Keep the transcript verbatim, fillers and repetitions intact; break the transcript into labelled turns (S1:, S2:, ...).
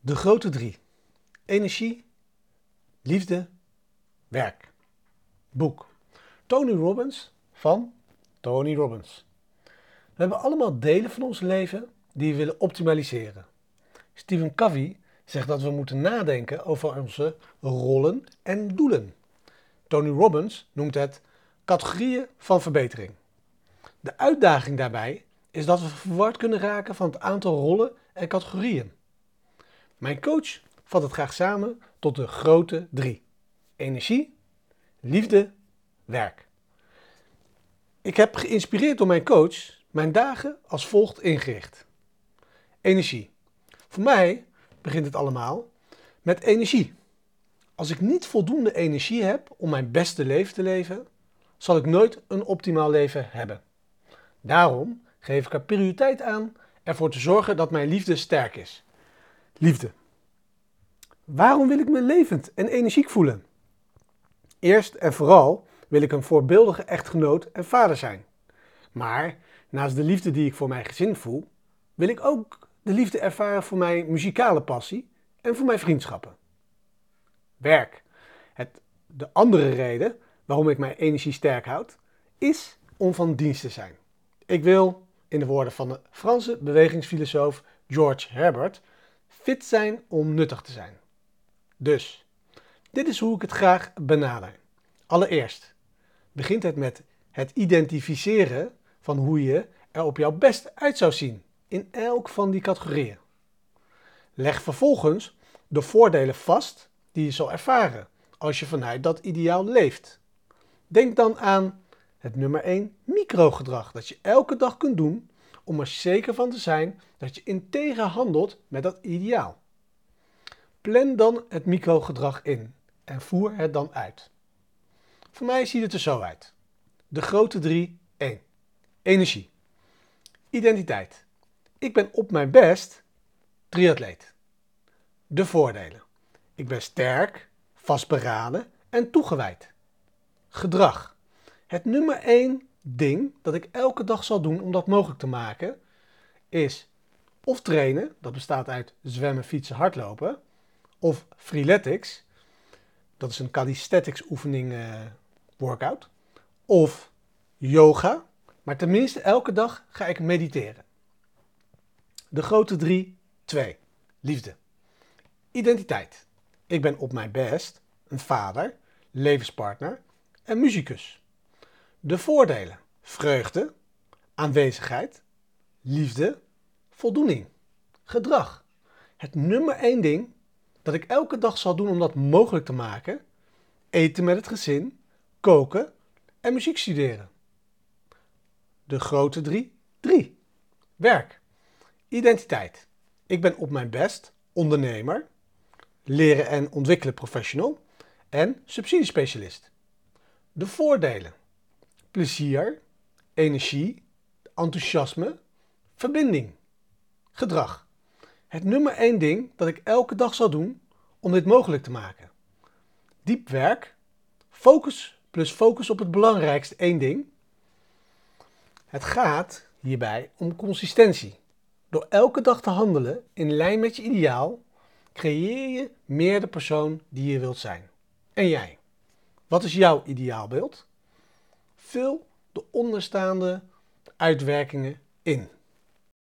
S1: De grote drie. Energie, liefde, werk. Boek. Tony Robbins van Tony Robbins. We hebben allemaal delen van ons leven die we willen optimaliseren. Stephen Covey zegt dat we moeten nadenken over onze rollen en doelen. Tony Robbins noemt het categorieën van verbetering. De uitdaging daarbij is dat we verward kunnen raken van het aantal rollen en categorieën. Mijn coach vat het graag samen tot de grote drie. Energie, liefde, werk. Ik heb geïnspireerd door mijn coach mijn dagen als volgt ingericht. Energie. Voor mij begint het allemaal met energie. Als ik niet voldoende energie heb om mijn beste leven te leven, zal ik nooit een optimaal leven hebben. Daarom geef ik er prioriteit aan ervoor te zorgen dat mijn liefde sterk is. Liefde. Waarom wil ik me levend en energiek voelen? Eerst en vooral wil ik een voorbeeldige echtgenoot en vader zijn. Maar naast de liefde die ik voor mijn gezin voel, wil ik ook de liefde ervaren voor mijn muzikale passie en voor mijn vriendschappen. Werk. Het, de andere reden waarom ik mijn energie sterk houd, is om van dienst te zijn. Ik wil, in de woorden van de Franse bewegingsfilosoof George Herbert, fit zijn om nuttig te zijn. Dus, dit is hoe ik het graag benader. Allereerst begint het met het identificeren van hoe je er op jouw best uit zou zien in elk van die categorieën. Leg vervolgens de voordelen vast die je zal ervaren als je vanuit dat ideaal leeft. Denk dan aan het nummer één microgedrag dat je elke dag kunt doen om er zeker van te zijn dat je integer handelt met dat ideaal. Plan dan het microgedrag in en voer het dan uit. Voor mij ziet het er zo uit. De grote drie, één. Energie. Identiteit. Ik ben op mijn best triatleet. De voordelen. Ik ben sterk, vastberaden en toegewijd. Gedrag. Het nummer één ding dat ik elke dag zal doen om dat mogelijk te maken, is of trainen, dat bestaat uit zwemmen, fietsen, hardlopen, of freeletics, dat is een calisthenics oefening uh, workout, of yoga, maar tenminste elke dag ga ik mediteren. De grote drie, twee. Liefde. Identiteit. Ik ben op mijn best een vader, levenspartner en muzikus. De voordelen. Vreugde, aanwezigheid, liefde, voldoening. Gedrag. Het nummer één ding dat ik elke dag zal doen om dat mogelijk te maken, eten met het gezin, koken en muziek studeren. De grote drie, drie. Werk. Identiteit. Ik ben op mijn best ondernemer, leren en ontwikkelen professional en subsidiespecialist. De voordelen. Plezier, energie, enthousiasme, verbinding. Gedrag. Het nummer één ding dat ik elke dag zal doen om dit mogelijk te maken. Diep werk, focus plus focus op het belangrijkste één ding. Het gaat hierbij om consistentie. Door elke dag te handelen in lijn met je ideaal, creëer je meer de persoon die je wilt zijn. En jij? Wat is jouw ideaalbeeld? Vul de onderstaande uitwerkingen in.